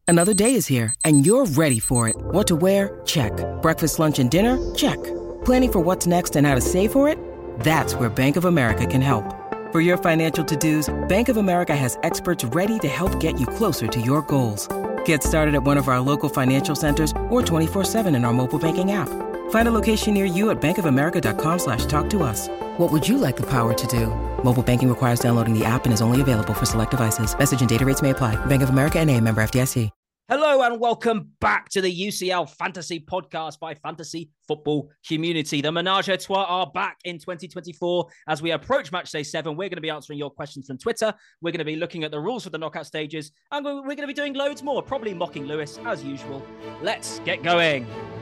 Another day is here, and you're ready for it. What to wear? Check. Breakfast, lunch, and dinner? Check. Planning for what's next and how to save for it? That's where Bank of America can help. For your financial to-dos, Bank of America has experts ready to help get you closer to your goals. Get started at one of our local financial centers or 24/7 in our mobile banking app. Find a location near you at bankofamerica.com/talktous. What would you like the power to do? Mobile banking requires downloading the app and is only available for select devices. Message and data rates may apply. Bank of America N.A., member FDIC. Hello and welcome back to the UCL Fantasy Podcast by Fantasy Football Community. The Menage a Trois are back in 2024 as we approach Matchday 7. We're going to be answering your questions from Twitter. We're going to be looking at the rules for the knockout stages, and we're going to be doing loads more, probably mocking Lewis as usual. Let's get going.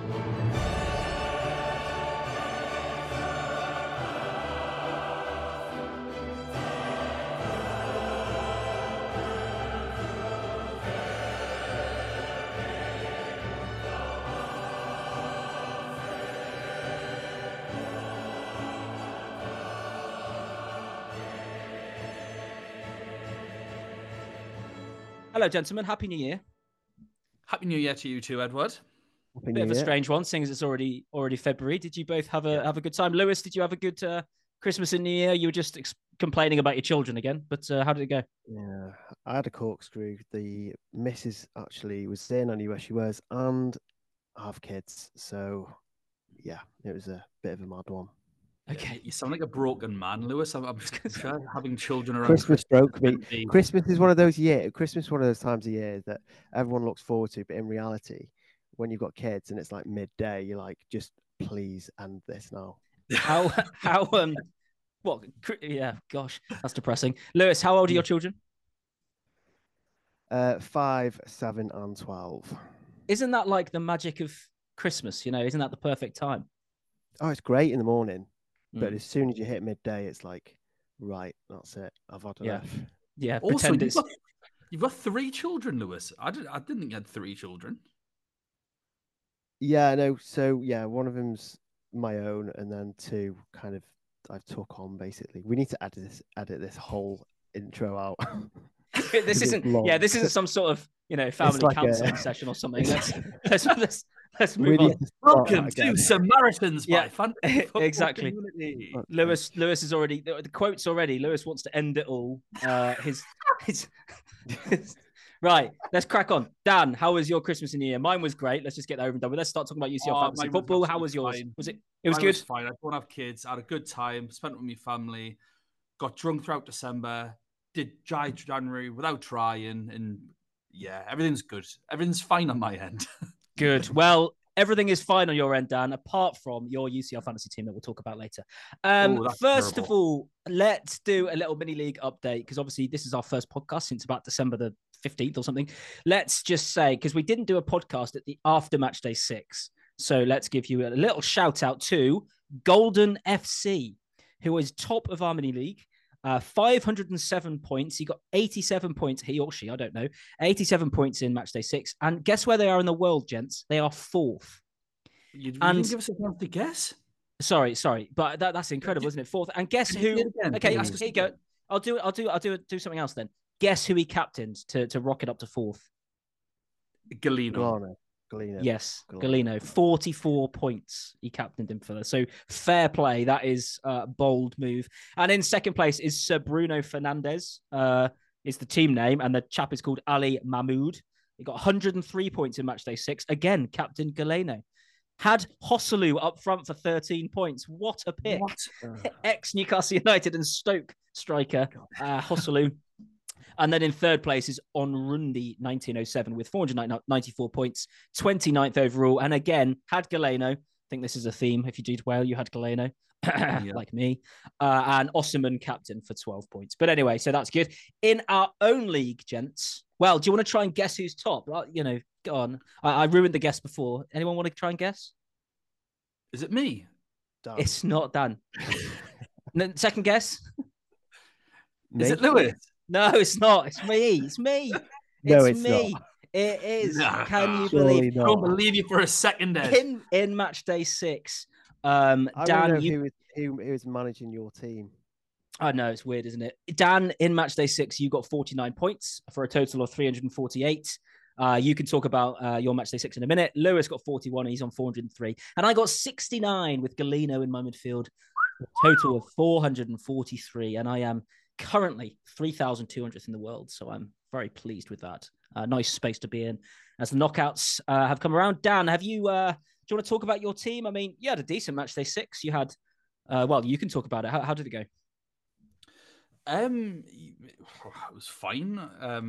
Hello, gentlemen. Happy New Year. Happy New Year to you too, Edward. Bit of a strange one, seeing as it's already February. Did you both have a good time? Lewis, did you have a good Christmas and New Year? You were just complaining about your children again, but how did it go? Yeah, I had a corkscrew. The missus actually was staying on where she was, and I have kids, so yeah, it was a bit of a mad one. Okay, yeah, you sound like a broken man, Lewis. I'm sure having children around Christmas broke me. Christmas is one of those times of year that everyone looks forward to, but in reality, when you've got kids and it's like midday, you're like, just please end this now. What? Yeah, gosh, that's depressing. Lewis, how old are your children? 5, 7, and 12. Isn't that like the magic of Christmas? You know, isn't that the perfect time? Oh, it's great in the morning. But as soon as you hit midday, it's like, right, that's it. I've had enough. Yeah. Also, you've got 3 children, Lewis. I didn't think you had 3 children. Yeah, no. So yeah, one of them's my own, and then 2 kind of I've took on basically. We need to edit this whole intro out. This isn't some sort of family like counseling session or something. Let's move on. Welcome to Samaritans by Fantasy exactly. Community. Lewis is already the quotes already. Lewis wants to end it all. His right. Let's crack on. Dan, how was your Christmas and New Year? Mine was great. Let's just get that over and done with. Let's start talking about UCL fantasy football. How was yours? Fine. Was it? It was good. Was fine. I don't have kids. I had a good time. Spent it with my family. Got drunk throughout December. Did dry January without trying, and yeah, everything's good. Everything's fine on my end. Good. Well, everything is fine on your end, Dan, apart from your UCL fantasy team that we'll talk about later. First of all, let's do a little mini league update because obviously this is our first podcast since about December the 15th or something. Let's just say, because we didn't do a podcast at the after match day 6. So let's give you a little shout out to Golden FC, who is top of our mini league. 507 points. He got 87 points. He or she, I don't know. 87 points in match day 6. And guess where they are in the world, gents? They are 4th. You didn't give us a chance to guess. Sorry, but that's incredible, isn't it? 4th. And guess who? Okay, here you go. I'll do something else then. Guess who he captained to rocket up to 4th? Galeno. Yes, Galeno. 44 points he captained him for. So fair play. That is a bold move. And in second place is Sir Bruno Fernandes, is the team name. And the chap is called Ali Mahmoud. He got 103 points in match day 6. Again, captain Galeno. Had Hosselu up front for 13 points. What a pick. Ex-Newcastle United and Stoke striker, Hosselu. And then in third place is Onrundi 1907 with 494 points, 29th overall. And again, had Galeno. I think this is a theme. If you did well, you had Galeno, like me. And Osimhen captain for 12 points. But anyway, so that's good. In our own league, gents. Well, do you want to try and guess who's top? Go on. I ruined the guess before. Anyone want to try and guess? Is it me? Dan. It's not Dan. Second guess? Is it Lewis? No, it's not. It's me. It's me. It's me. Not. It is. Nah, Can you believe? I don't believe you for a second, Ed. In match day 6, I Dan, know who is managing your team. I know, it's weird, isn't it? Dan, in match day 6, you got 49 points for a total of 348. You can talk about your match day 6 in a minute. Lewis got 41. He's on 403. And I got 69 with Galeno in my midfield. A total of 443. And I am currently 3,200th in the world. So I'm very pleased with that. Nice space to be in as the knockouts have come around. Dan, have you... do you want to talk about your team? I mean, you had a decent match day 6. You had... well, you can talk about it. How did it go? It was fine.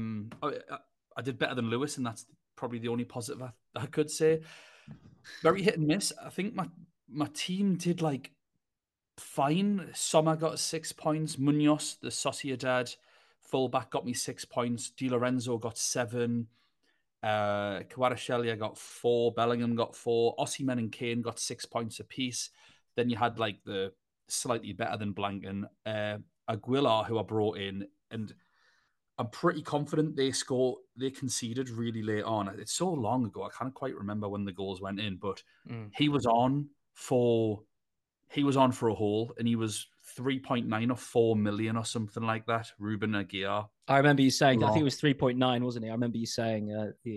I did better than Lewis, and that's probably the only positive I could say. Very hit and miss. I think my team did like fine. Sommer got 6 points. Munoz, the Sociedad fullback, got me 6 points. Di Lorenzo got 7. Kvaratskhelia got 4. Bellingham got 4. Osimhen and Kane got 6 points apiece. Then you had like the slightly better than Blanken, Aguilar, who I brought in, and I'm pretty confident they conceded really late on. It's so long ago, I can't quite remember when the goals went in, but he was on for a haul, and he was 3.9 or 4 million or something like that. Ruben Aguiar. I remember you saying, I think it was 3.9, wasn't he? I remember you saying,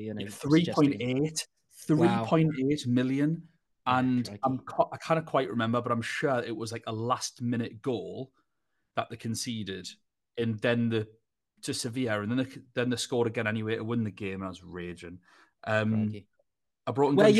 3.8 million. And I can't quite remember, but I'm sure it was like a last minute goal that they conceded, and then to Sevilla, and then they scored again anyway to win the game. I was raging. I brought in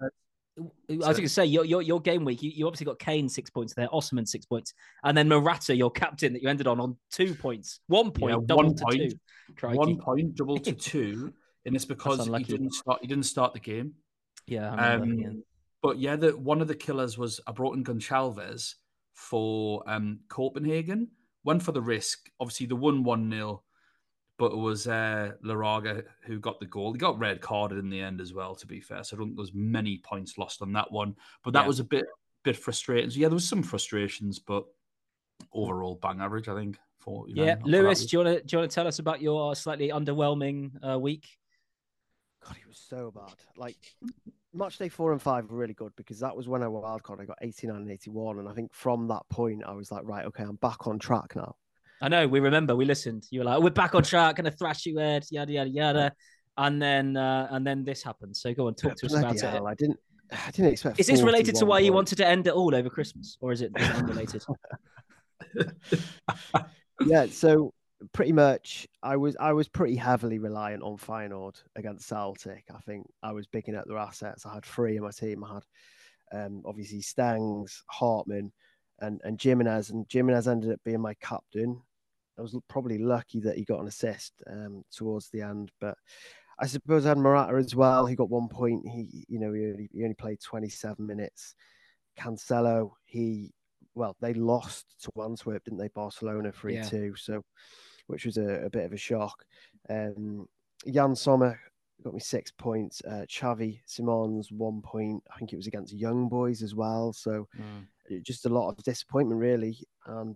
I was going to say your game week. You obviously got Kane 6 points there, Osimhen 6 points, and then Morata, your captain, that you ended on 2 points, 1 point, double to 2. Crikey. 1 point, double to 2, and it's because he didn't start the game. Yeah, I remember, But yeah, one of the killers was I brought in Goncalves for Copenhagen. Went for the risk. Obviously, they won 1-0, but it was Laraga who got the goal. He got red carded in the end as well, to be fair. So I don't think there was many points lost on that one. But that was a bit frustrating. So yeah, there was some frustrations, but overall bang average, I think. Lewis, do you want to tell us about your slightly underwhelming week? God, he was so bad. Like, match day 4 and 5 were really good because that was when I wildcard. I got 89 and 81. And I think from that point, I was like, right, okay, I'm back on track now. I know, we remember, we listened. You were like, we're back on track, going to thrash you, Ed, yada, yada, yada. And then this happened. So go on, talk to us about it. I didn't expect. Is this related to why you wanted to end it all over Christmas? Or is it unrelated? Yeah, so pretty much I was pretty heavily reliant on Feyenoord against Celtic. I think I was bigging up their assets. I had 3 in my team. I had obviously Stengs, Hartman, and Jimenez. And Jimenez ended up being my captain. I was probably lucky that he got an assist towards the end, but I suppose I had Morata as well. He got 1 point. He only played 27 minutes. Cancelo, they lost to Antwerp, didn't they? Barcelona 3-2. So, which was a bit of a shock. Jan Sommer got me 6 points. Xavi Simons 1 point. I think it was against Young Boys as well. So just a lot of disappointment, really. And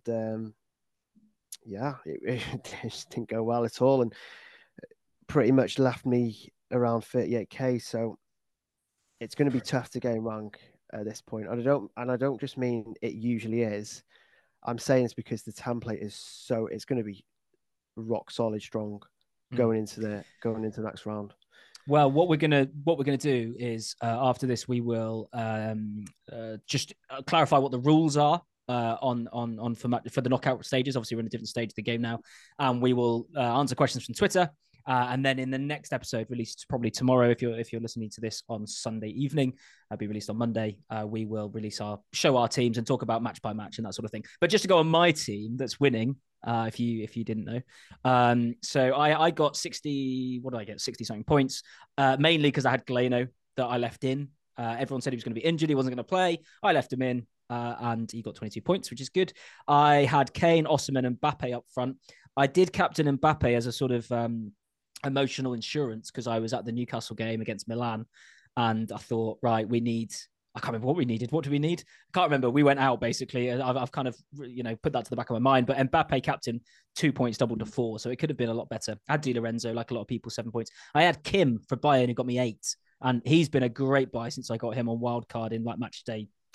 it just didn't go well at all, and pretty much left me around 38k. So it's going to be tough to gain rank at this point. And I don't just mean it usually is. I'm saying it's because the template is it's going to be rock solid strong going into the next round. Well, what we're gonna do is after this we will just clarify what the rules are for the knockout stages. Obviously, we're in a different stage of the game now, and we will answer questions from Twitter. And then in the next episode, released probably tomorrow, if you're listening to this on Sunday evening, it'll be released on Monday. We will show our teams and talk about match by match and that sort of thing. But just to go on my team that's winning, if you didn't know, so I got 60. What did I get? 60 something points, mainly because I had Galeno that I left in. Everyone said he was going to be injured, he wasn't going to play. I left him in, and he got 22 points, which is good. I had Kane, Osimhen, and Mbappe up front. I did captain Mbappe as a sort of emotional insurance because I was at the Newcastle game against Milan, and I thought, right, I can't remember what we needed. What do we need? I can't remember. We went out basically. I've kind of put that to the back of my mind. But Mbappe captain, 2 points, doubled to 4, so it could have been a lot better. I had Di Lorenzo, like a lot of people, 7 points. I had Kim for Bayern, who got me 8, and he's been a great buy since I got him on wildcard in like match day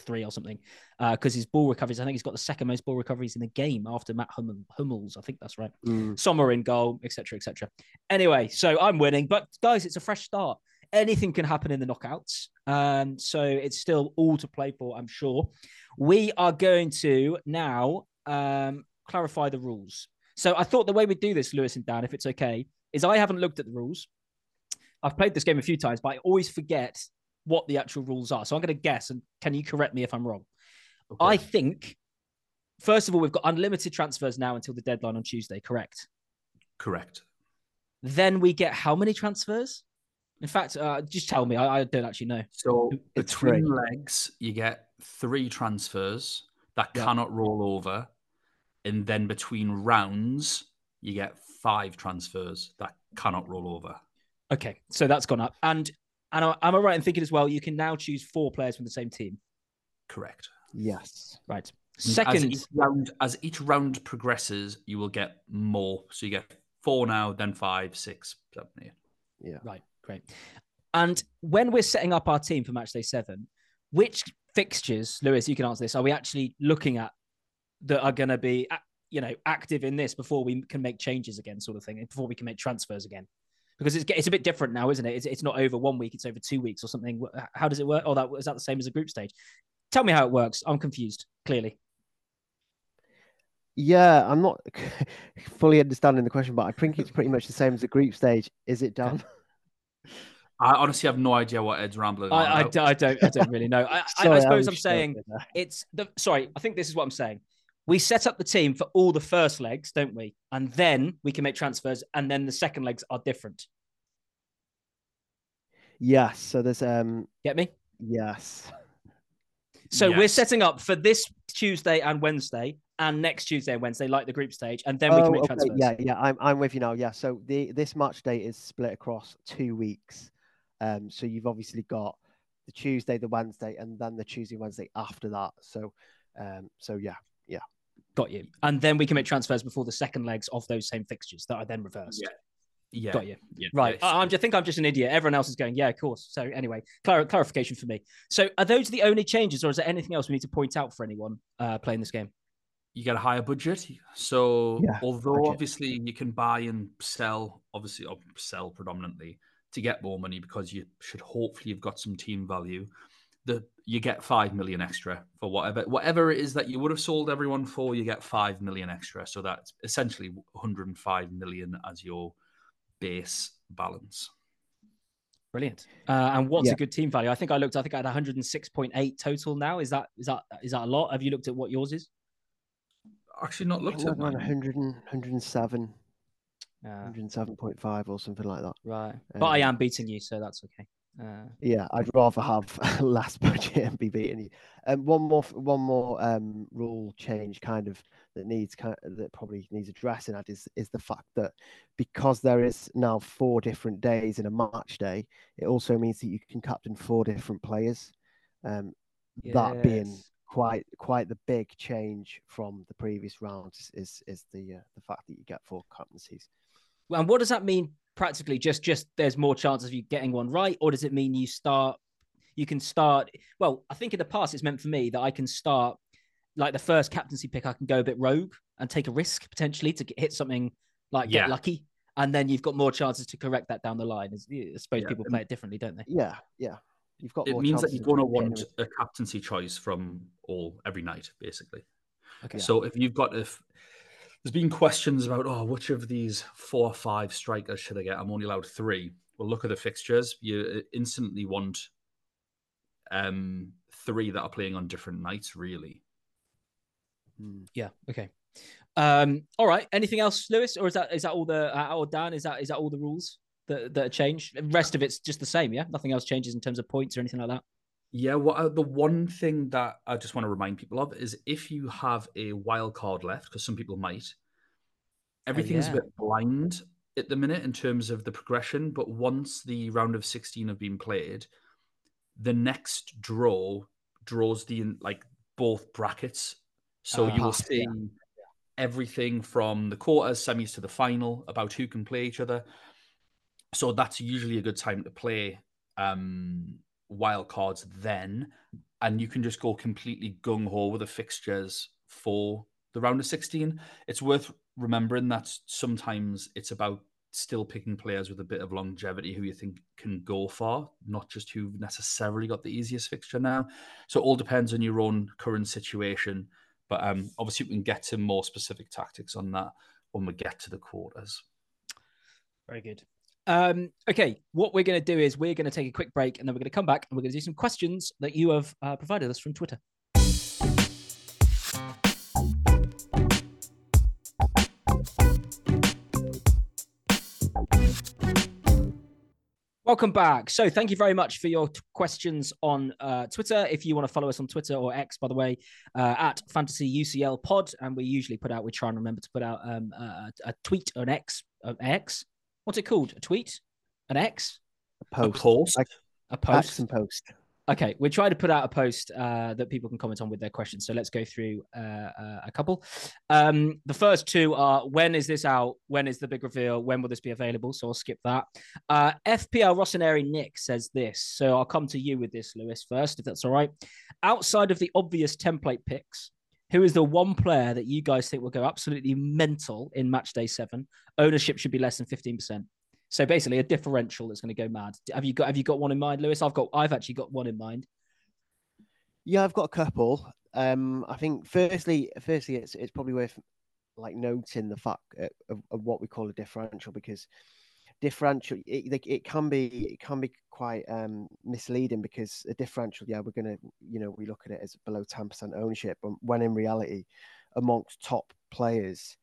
3 or something, because his ball recoveries, I think he's got the second most ball recoveries in the game after Matt Hummels. I think that's right. Sommer in goal, etc., etc. Anyway, so I'm winning, but guys, it's a fresh start. Anything can happen in the knockouts. So it's still all to play for, I'm sure. We are going to now clarify the rules. So I thought the way we do this, Lewis and Dan, if it's okay, is I haven't looked at the rules. I've played this game a few times, but I always forget what the actual rules are. So I'm going to guess, and can you correct me if I'm wrong? Okay. I think, first of all, we've got unlimited transfers now until the deadline on Tuesday, correct? Correct. Then we get how many transfers? In fact, just tell me. I don't actually know. So between legs, you get 3 transfers that cannot roll over. And then between rounds, you get 5 transfers that cannot roll over. Okay, so that's gone up. And am I right in thinking as well, you can now choose 4 players from the same team? Correct. Yes. Right. Second, as each round progresses, you will get more. So you get 4 now, then 5, 6, 7, 8. Yeah. Right. Great. And when we're setting up our team for match day 7, which fixtures, Lewis, you can answer this, are we actually looking at that are going to be, active in this before we can make changes again, sort of thing, and before we can make transfers again? Because it's a bit different now, isn't it? It's not over 1 week, it's over 2 weeks or something. How does it work? Oh, is that the same as a group stage? Tell me how it works. I'm confused, clearly. Yeah, I'm not fully understanding the question, but I think it's pretty much the same as the group stage. Is it done? I honestly have no idea what Ed's rambling on about. I don't really know. I suppose I'm saying I think this is what I'm saying. We set up the team for all the first legs, don't we? And then we can make transfers, and then the second legs are different. Yes. So there's Get me? Yes. So we're setting up for this Tuesday and Wednesday, and next Tuesday and Wednesday, like the group stage, and then we can make transfers. Yeah. I'm with you now. Yeah. So this match day is split across 2 weeks. So you've obviously got the Tuesday, the Wednesday, and then the Tuesday, Wednesday after that. So yeah. Got you. And then we can make transfers before the second legs of those same fixtures that are then reversed. Yeah. Got you. Yeah. Right. I think I'm just an idiot. Everyone else is going, yeah, of course. So anyway, clarification for me. So are those the only changes, or is there anything else we need to point out for anyone playing this game? You get a higher budget. So although obviously you can buy and sell, or sell predominantly to get more money, because you should hopefully have got some team value, you get 5 million extra for whatever it is that you would have sold everyone for. You get 5 million extra. So that's essentially 105 million as your base balance. Brilliant. And what's a good team value? I think I had 106.8 total now. Is that a lot? Have you looked at what yours is? Actually not looked at mine. 107. 107.5 or something like that. Right. But I am beating you, so that's okay. I'd rather have less budget and be beating you. One more rule change that probably needs addressing is the fact that because there is now 4 different days in a match day, it also means that you can captain 4 different players. That being quite the big change from the previous rounds is the fact that you get 4 captaincies. And what does that mean practically? Just there's more chances of you getting one right, or does it mean you can start? Well, I think in the past it's meant for me that I can start like the first captaincy pick. I can go a bit rogue and take a risk potentially to hit something like get lucky, and then you've got more chances to correct that down the line. I suppose people play it differently, don't they? Yeah. You've got. It means that you're going to want a captaincy choice from every night, basically. Okay. So if you've got there's been questions about, which of these 4 or 5 strikers should I get? I'm only allowed 3. Well, look at the fixtures. You instantly want 3 that are playing on different nights, really. Yeah. Okay. All right. Anything else, Lewis, or is that all or Dan? Is that all the rules that are changed? The rest of it's just the same. Yeah. Nothing else changes in terms of points or anything like that. Yeah, the one thing that I just want to remind people of is if you have a wild card left, because some people might, everything's a bit blind at the minute in terms of the progression. But once the round of 16 have been played, the next draws both brackets. So you will see everything from the quarters, semis to the final about who can play each other. So that's usually a good time to play wild cards then, and you can just go completely gung-ho with the fixtures for the round of 16. It's worth remembering that sometimes it's about still picking players with a bit of longevity who you think can go far, not just who've necessarily got the easiest fixture now. So it all depends on your own current situation. But obviously we can get to more specific tactics on that when we get to the quarters. Very good. Okay, what we're going to do is we're going to take a quick break, and then we're going to come back and we're going to do some questions that you have provided us from Twitter. Welcome back. So thank you very much for your questions on Twitter. If you want to follow us on Twitter or X, by the way, at Fantasy UCL Pod, and we usually we try and remember to put out a tweet or an X. What's it called? A tweet? An X? A post. A post. X and post. Okay, we try to put out a post that people can comment on with their questions. So let's go through a couple. The first two are, when is this out? When is the big reveal? When will this be available? So I'll skip that. FPL Rossoneri Nick says this. So I'll come to you with this, Lewis, first, if that's all right. Outside of the obvious template picks, who is the one player that you guys think will go absolutely mental in match day 7? Ownership should be less than 15%. So basically, a differential that's going to go mad. Have you got one in mind, Lewis? I've actually got one in mind. Yeah, I've got a couple. I think firstly, it's probably worth noting the fact of what we call a differential, because differential it can be quite misleading, because a differential, we're gonna we look at it as below 10% ownership, but when in reality, amongst top players,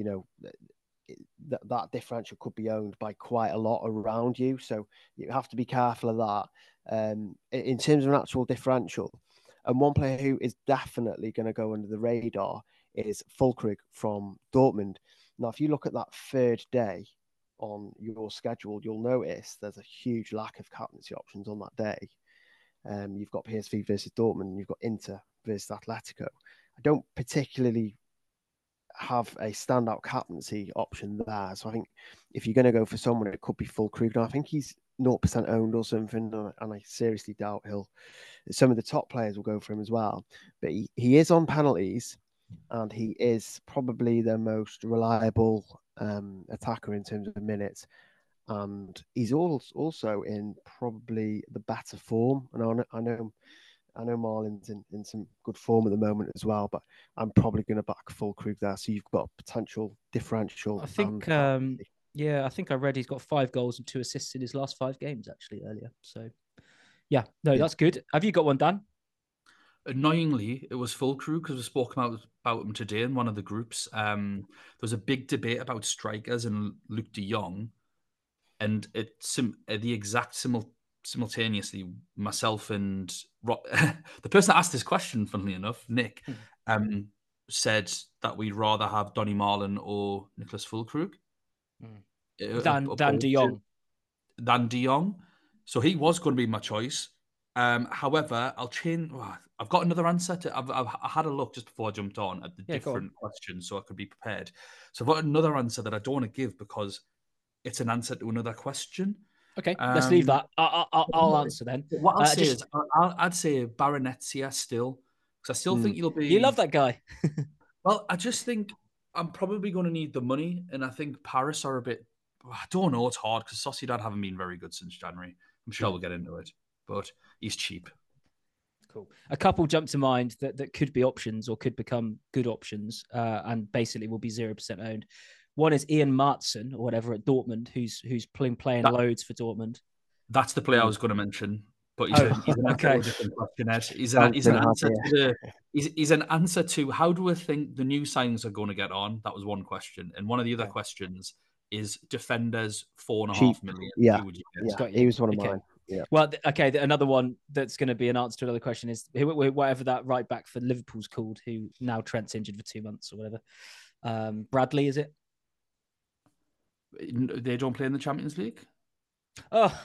that differential could be owned by quite a lot around you. So you have to be careful of that. In terms of an actual differential, and one player who is definitely going to go under the radar is Füllkrug from Dortmund. Now, if you look at that third day on your schedule, you'll notice there's a huge lack of captaincy options on that day. You've got PSV versus Dortmund, and you've got Inter versus Atletico. I don't particularly have a standout captaincy option there. So I think if you're going to go for someone, it could be Füllkrug. I think he's 0% owned or something, and I seriously doubt some of the top players will go for him as well. But he is on penalties, and he is probably the most reliable attacker in terms of minutes. And he's also in probably the better form. And I know Marlin's in some good form at the moment as well, but I'm probably going to back Füllkrug there. So you've got a potential differential. I think, I think I read he's got 5 goals and 2 assists in his last 5 games actually earlier. So, that's good. Have you got one, Dan? Annoyingly, it was Füllkrug, because we spoke about him today in one of the groups. There was a big debate about strikers and Luuk de Jong, and the exact simultaneously, myself and the person that asked this question, funnily enough, Nick, said that we'd rather have Donny Marlin or Nicholas Füllkrug than de Jong. Than de Jong. So he was going to be my choice. However, I'll change. I've got another answer I had a look just before I jumped on at the different questions, so I could be prepared. So I've got another answer that I don't want to give because it's an answer to another question. Okay, let's leave that. I'll answer then. What I'll say is, I'd say Barrenetsia still, because I still think you'll be. You love that guy. Well, I just think I'm probably going to need the money, and I think Paris are a bit. I don't know. It's hard because Sociedad haven't been very good since January. I'm sure we'll get into it, but he's cheap. Cool. A couple jump to mind that could be options or could become good options, and basically will be 0% owned. One is Ian Maatsen or whatever at Dortmund, who's playing loads for Dortmund. That's the player I was going to mention, but he's an okay. different question, Ed. He's an answer to how do we think the new signings are going to get on? That was one question, and one of the other questions is defenders 4.5 million. Yeah, who would you get? He was one of mine. Yeah. Well, okay. Another one that's going to be an answer to another question is whatever that right back for Liverpool's called, who now Trent's injured for 2 months or whatever. Bradley, is it? They don't play in the Champions League? Oh.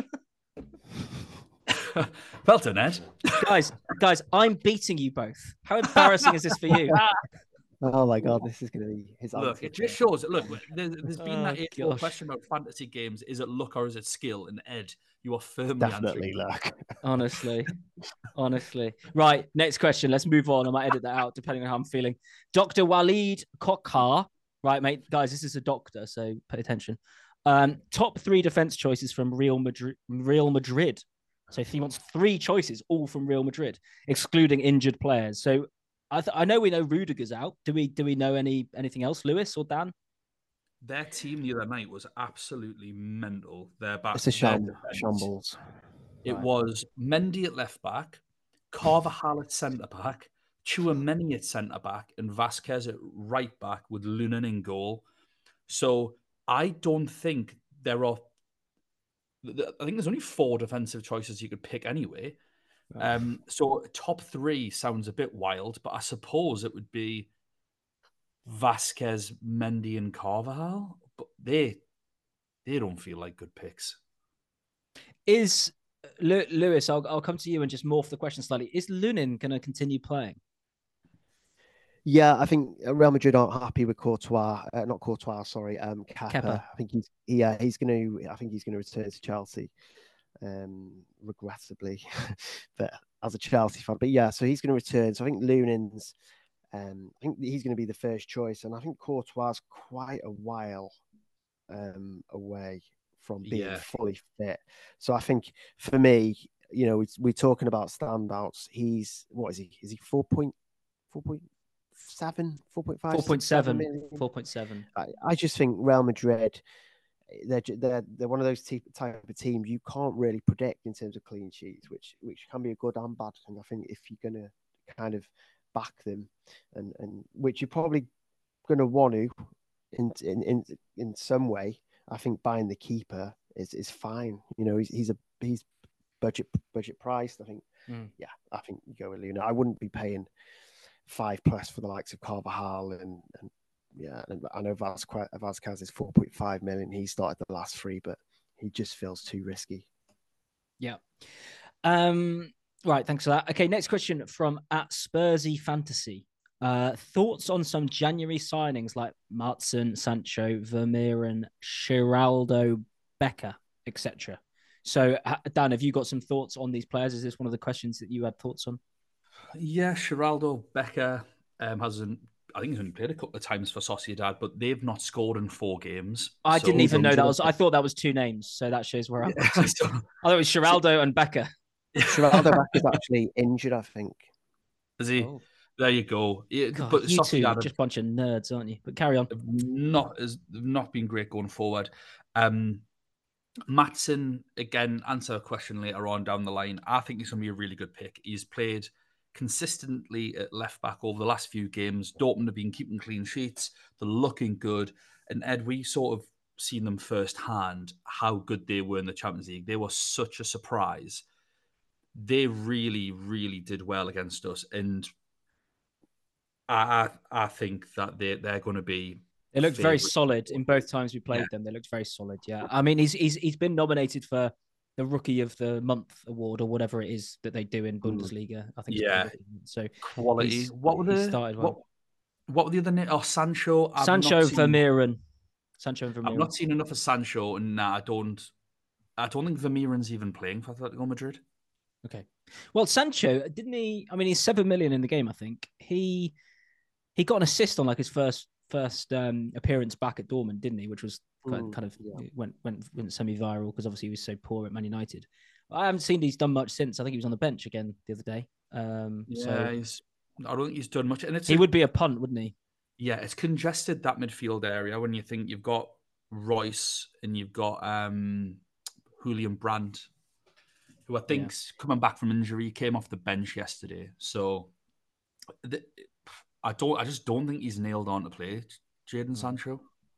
Well done, Ed. Guys, I'm beating you both. How embarrassing is this for you? Oh my God, this is going to be his Look, answer. it just shows. Look, there's been that Oh, age-old gosh. question about fantasy games: is it luck or is it skill? And Ed, you are firmly Definitely answering. luck. Honestly. Right, next question. Let's move on. I might edit that out depending on how I'm feeling. Dr. Walid Kokhar. Right, mate. Guys, this is a doctor, so pay attention. Top 3 defense choices from Real Madrid. So he wants 3 choices, all from Real Madrid, excluding injured players. So I know we know Rudiger's out. Do we know anything else, Lewis or Dan? Their team the other night was absolutely mental. Their back, It's a their defense. shambles. It was Mendy at left back, Carvajal at centre back, Tchouaméni at centre back, and Vasquez at right back with Lunin in goal. So I don't think there are. I think there's only 4 defensive choices you could pick anyway. So top 3 sounds a bit wild, but I suppose it would be Vasquez, Mendy, and Carvajal. But they don't feel like good picks. Is Lewis? I'll come to you and just morph the question slightly. Is Lunin going to continue playing? Yeah, I think Real Madrid aren't happy with Courtois. Not Courtois, sorry. Kepa. I think he's going to return to Chelsea. Regrettably, but as a Chelsea fan. But yeah, so he's going to return. So I think Lunin's. I think he's going to be the first choice, and I think Courtois is quite a while away from being fully fit. So I think for me, we're talking about standouts. He's what is he? Is he 4.7, 4.5, 4.7 million? 4.7. I just think Real Madrid, they're one of those type of teams you can't really predict in terms of clean sheets, which can be a good and bad thing. I think if you're going to kind of back them, and which you're probably going to want to in some way, I think buying the keeper is fine. He's budget priced. I think I think you go with Luna. I wouldn't be paying 5+ for the likes of Carvajal and I know Vasquez is 4.5 million. He started the last 3, but he just feels too risky. Yeah. Right, thanks for that. Okay, next question from @Spursy Fantasy. Thoughts on some January signings like Martson, Sancho, Vermeeren, Geraldo, Becker, etc. So, Dan, have you got some thoughts on these players? Is this one of the questions that you had thoughts on? Yeah, Geraldo, Becker I think he's only played a couple of times for Sociedad, but they've not scored in 4 games. I didn't even know that was. I thought that was 2 names, so that shows where I'm. I thought it was Geraldo and Becker. Geraldo Becker's actually injured, I think. Is he? Oh. There you go. Yeah, God, but you two are just a bunch of nerds, aren't you? But carry on. Not been great going forward. Maatsen, again, answer a question later on down the line. I think he's going to be a really good pick. He's played consistently at left back over the last few games. Dortmund have been keeping clean sheets. They're looking good. And Ed, we sort of seen them firsthand, how good they were in the Champions League. They were such a surprise. They really, really did well against us. And I think that they're going to be. They looked very solid in both times we played them. They looked very solid. Yeah, I mean, he's been nominated for the Rookie of the Month award or whatever it is that they do in Bundesliga. I think. Yeah. So quality. What were the started well. What were the other names? Oh, Sancho. Sancho Vermeeren. Sancho and Vermeeren. I've not seen enough of Sancho, and I don't think Vermeeren's even playing for Atletico Madrid. Okay. Well, Sancho, didn't he? I mean, he's 7 million in the game. I think he got an assist on like his first appearance back at Dortmund, didn't he? Which was kind of went semi-viral because obviously he was so poor at Man United. I haven't seen he's done much since. I think he was on the bench again the other day. I don't think he's done much, and he would be a punt, wouldn't he? Yeah, it's congested, that midfield area, when you think you've got Royce and you've got Julian Brandt, who I think's coming back from injury, came off the bench yesterday. So I just don't think he's nailed on to play Jadon Sancho.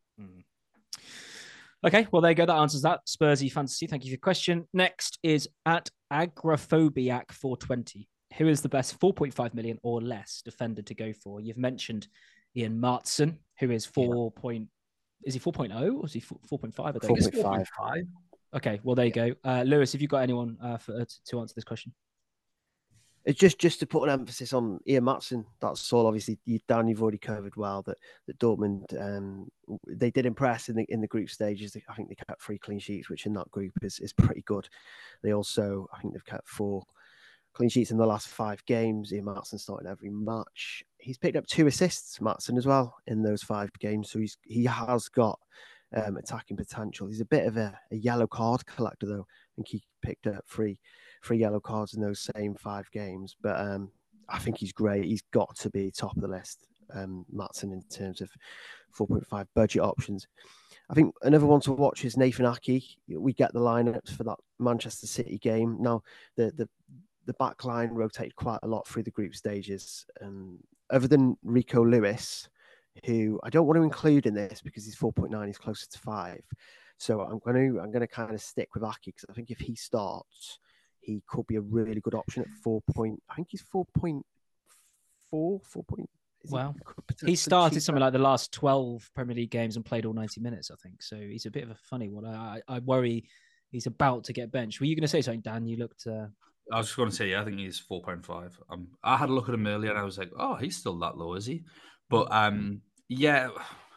Okay, well, there you go. That answers that. Spursy Fantasy, thank you for your question. Next is @Agrophobiac420. Who is the best 4.5 million or less defender to go for? You've mentioned Ian Martson, who is 4. Is he 4.0 or is he 4.5? I think 4.5. Okay, well, there you go. Lewis, have you got anyone to answer this question? It's just to put an emphasis on Ian Maatsen. That's all. Obviously, Dan, you've already covered well that Dortmund they did impress in the group stages. I think they kept 3 clean sheets, which in that group is pretty good. They also, I think they've kept 4 clean sheets in the last 5 games. Ian Maatsen starting every match. He's picked up 2 assists, Maatsen, as well in those 5 games. So he has got attacking potential. He's a bit of a yellow card collector, though. I think he picked up 3 yellow cards in those same 5 games. But I think he's great. He's got to be top of the list, Maatsen, in terms of 4.5 budget options. I think another one to watch is Nathan Ake. We get the lineups for that Manchester City game. Now, the back line rotated quite a lot through the group stages. Other than Rico Lewis, who I don't want to include in this because he's 4.9, he's closer to 5. So I'm going to kind of stick with Ake because I think if he starts, he could be a really good option at 4. I think he's 4.4, 4. Wow. He started something like the last 12 Premier League games and played all 90 minutes, I think. So he's a bit of a funny one. I worry he's about to get benched. Were you going to say something, Dan? You looked... I was just going to say, yeah, I think he's 4.5. I had a look at him earlier and I was like, oh, he's still that low, is he? But yeah,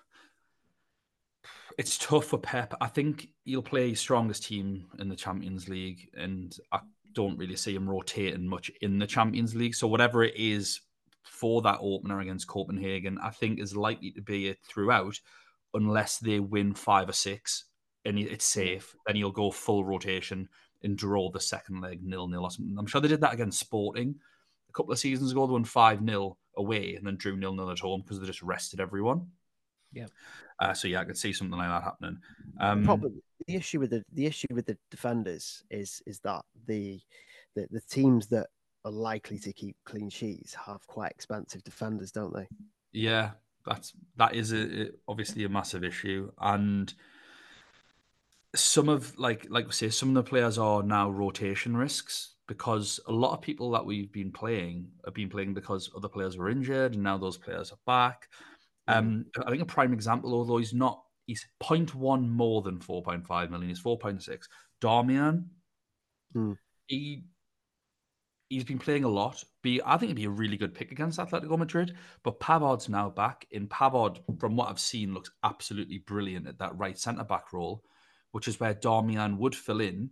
it's tough for Pep. I think he'll play his strongest team in the Champions League, and I don't really see him rotating much in the Champions League. So whatever it is for that opener against Copenhagen, I think is likely to be it throughout, unless they win 5 or 6 and it's safe. Then he'll go full rotation and draw the second leg 0-0 or something. I'm sure they did that against Sporting a couple of seasons ago. They won 5-0 away and then drew 0-0 at home because they just rested everyone. Yeah. So yeah, I could see something like that happening. Probably the issue with the defenders is that the teams that are likely to keep clean sheets have quite expensive defenders, don't they? Yeah, that is obviously a massive issue, and some of like we say, some of the players are now rotation risks because a lot of people that we've been playing have been playing because other players were injured, and now those players are back. I think a prime example, although he's 0.1 more than 4.5 million, he's 4.6. Darmian, he's been playing a lot. I think he'd be a really good pick against Atletico Madrid, but Pavard's now back. And Pavard, from what I've seen, looks absolutely brilliant at that right centre-back role, which is where Darmian would fill in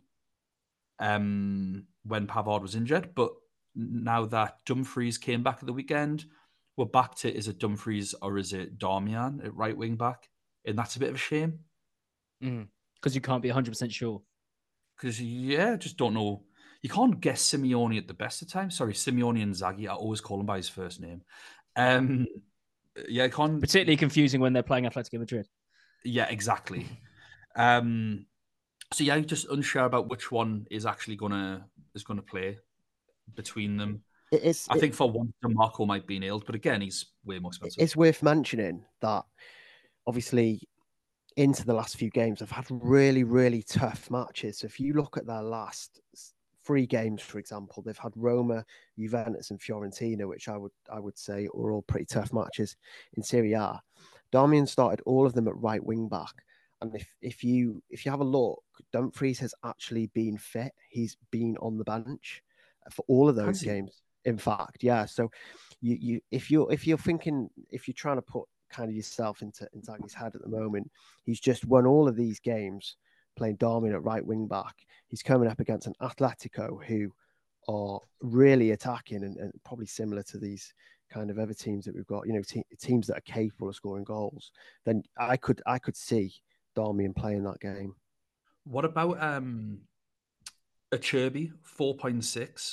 when Pavard was injured. But now that Dumfries came back at the weekend, we're back to, is it Dumfries or is it Darmian at right wing back? And that's a bit of a shame. Because you can't be 100% sure. Because, yeah, just don't know. You can't guess Simeone at the best of times. Sorry, Simeone Inzaghi. I always call him by his first name. Yeah, I can't... Particularly confusing when they're playing Atletico Madrid. Yeah, exactly. So yeah, I'm just unsure about which one is actually gonna play between them. I think for one, DeMarco might be nailed, but again, he's way more expensive. It's worth mentioning that obviously into the last few games, they've had really, really tough matches. So if you look at their last 3 games, for example, they've had Roma, Juventus, and Fiorentina, which I would say are all pretty tough matches in Serie A. Darmian started all of them at right wing back. And if you have a look, Dumfries has actually been fit. He's been on the bench for all of those games. In fact, yeah. So if you're trying to put kind of yourself into Inzaghi's head at the moment, he's just won all of these games playing Darmian at right wing back. He's coming up against an Atletico who are really attacking and probably similar to these kind of other teams that we've got. Teams that are capable of scoring goals. Then I could see Darmian playing that game. What about Acerbi, 4.6?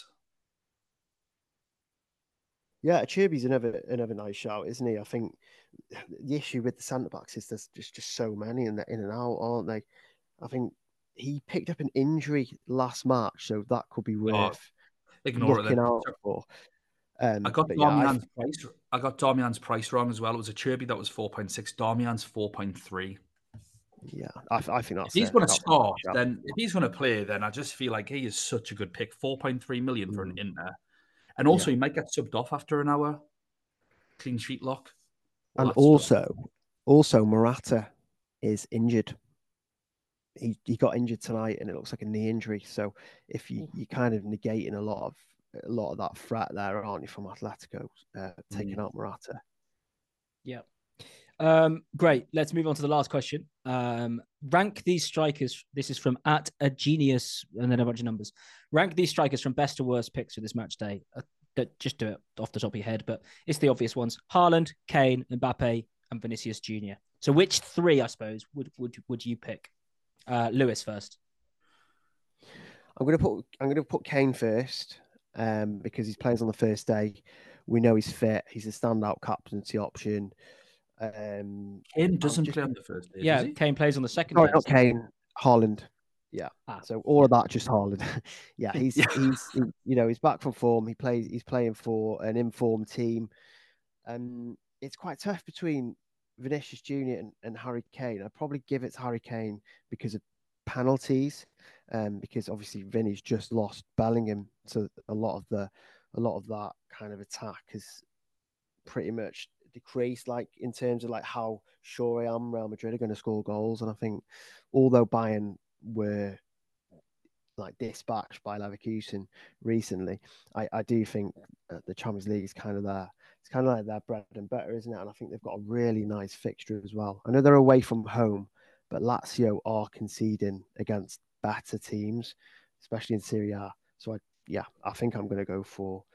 Yeah, Acerbi's another nice shout, isn't he? I think the issue with the centre backs is there's just so many and they're in and out, aren't they? I think he picked up an injury last March, so that could be worth looking out for. I got Darmian's price. I got Darmian's price wrong as well. It was Acerbi that was 4.6. Darmian's 4.3. Yeah, I think that's. If he's going to start, then if he's going to play, then I just feel like he is such a good pick. 4.3 million for an Inter. And also, he might get subbed off after an hour. Clean sheet lock. And also, Morata is injured. He got injured tonight, and it looks like a knee injury. So if you're kind of negating a lot of a lot of that threat there, aren't you, from Atletico taking out Morata? Yeah. Great. Let's move on to the last question. Rank these strikers. This is from @agenius, and then a bunch of numbers. Rank these strikers from best to worst picks for this match day. Just do it off the top of your head, but it's the obvious ones: Haaland, Kane, Mbappe, and Vinicius Junior. So, which three, I suppose, would you pick? Lewis first. I'm gonna put Kane first, because he plays on the first day. We know he's fit. He's a standout captaincy option. Kane doesn't play on the first day. Yeah, does he? Kane plays on the second. Sorry, day, not Kane. Haaland. Yeah. So all of that, just Haaland. Yeah, he's back from form. He's playing for an informed team, and it's quite tough between Vinicius Junior and Harry Kane. I'd probably give it to Harry Kane because of penalties, because obviously Vinny's just lost Bellingham, so a lot of that kind of attack has pretty much decreased, like in terms of like how sure I am Real Madrid are going to score goals. And I think although Bayern were like dispatched by Leverkusen recently, I do think the Champions League is kind of there. It's kind of like their bread and butter, isn't it? And I think they've got a really nice fixture as well. I know they're away from home, but Lazio are conceding against better teams, especially in Serie A. So I think I'm going to go for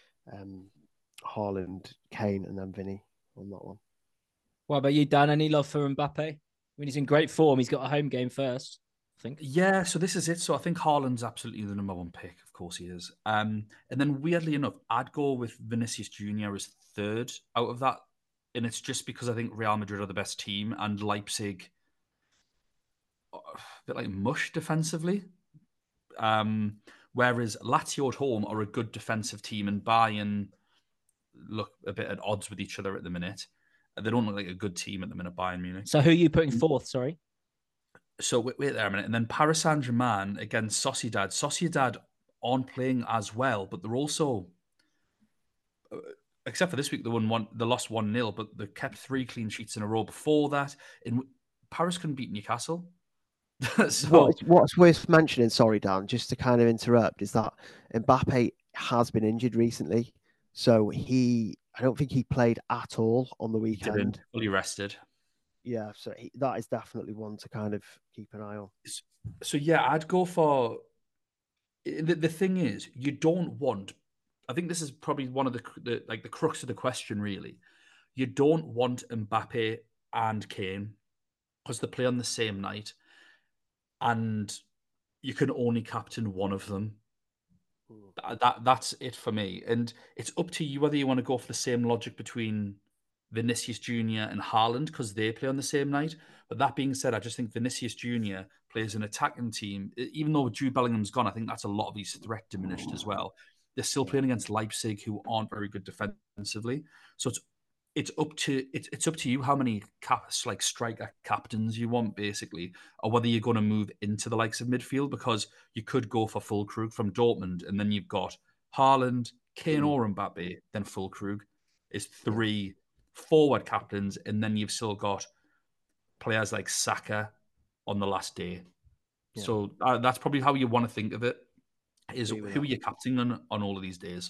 Haaland, Kane, and then Vinny on that one. What about you, Dan? Any love for Mbappe? I mean, he's in great form. He's got a home game first, I think. Yeah, so this is it. So I think Haaland's absolutely the number one pick. Of course he is. And then weirdly enough, I'd go with Vinicius Junior as third out of that. And it's just because I think Real Madrid are the best team and Leipzig a bit like mush defensively. Whereas Lazio at home are a good defensive team and Bayern look a bit at odds with each other at the minute. They don't look like a good team at the minute, Bayern Munich. So who are you putting fourth, sorry? So wait there a minute. And then Paris Saint-Germain against Sociedad. Sociedad aren't playing as well, but they're also, except for this week, they lost 1-0, but they kept 3 clean sheets in a row before that. Paris couldn't beat Newcastle. So what's worth mentioning, sorry, Dan, just to kind of interrupt, is that Mbappe has been injured recently. So I don't think he played at all on the weekend. He didn't, fully rested. Yeah, so that is definitely one to kind of keep an eye on. So yeah, I'd go for... The thing is, you don't want... I think this is probably one of the crux of the question, really. You don't want Mbappe and Kane because they play on the same night and you can only captain one of them. That's it for me. And it's up to you whether you want to go for the same logic between Vinicius Junior and Haaland because they play on the same night. But that being said, I just think Vinicius Junior plays an attacking team. Even though Jude Bellingham's gone, I think that's a lot of his threat diminished as well. They're still playing against Leipzig, who aren't very good defensively. So it's up to you how many striker captains you want, basically, or whether you're going to move into the likes of midfield, because you could go for Füllkrug from Dortmund, and then you've got Haaland, Kane or Mbappe, then Füllkrug is 3 forward captains, and then you've still got players like Saka on the last day. Yeah. So that's probably how you want to think of it, is who are you captaining on all of these days.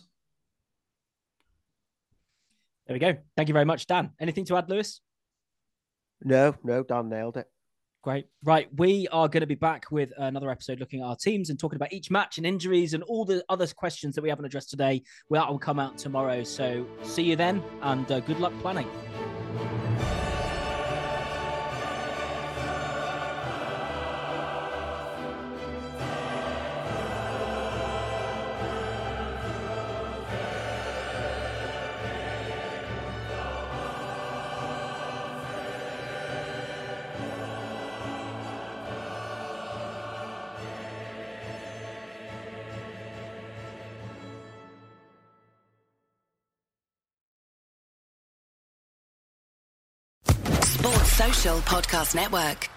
There we go. Thank you very much, Dan. Anything to add, Lewis? No, Dan nailed it. Great. Right. We are going to be back with another episode looking at our teams and talking about each match and injuries and all the other questions that we haven't addressed today. That will come out tomorrow. So see you then, and good luck planning. Sports Social Podcast Network.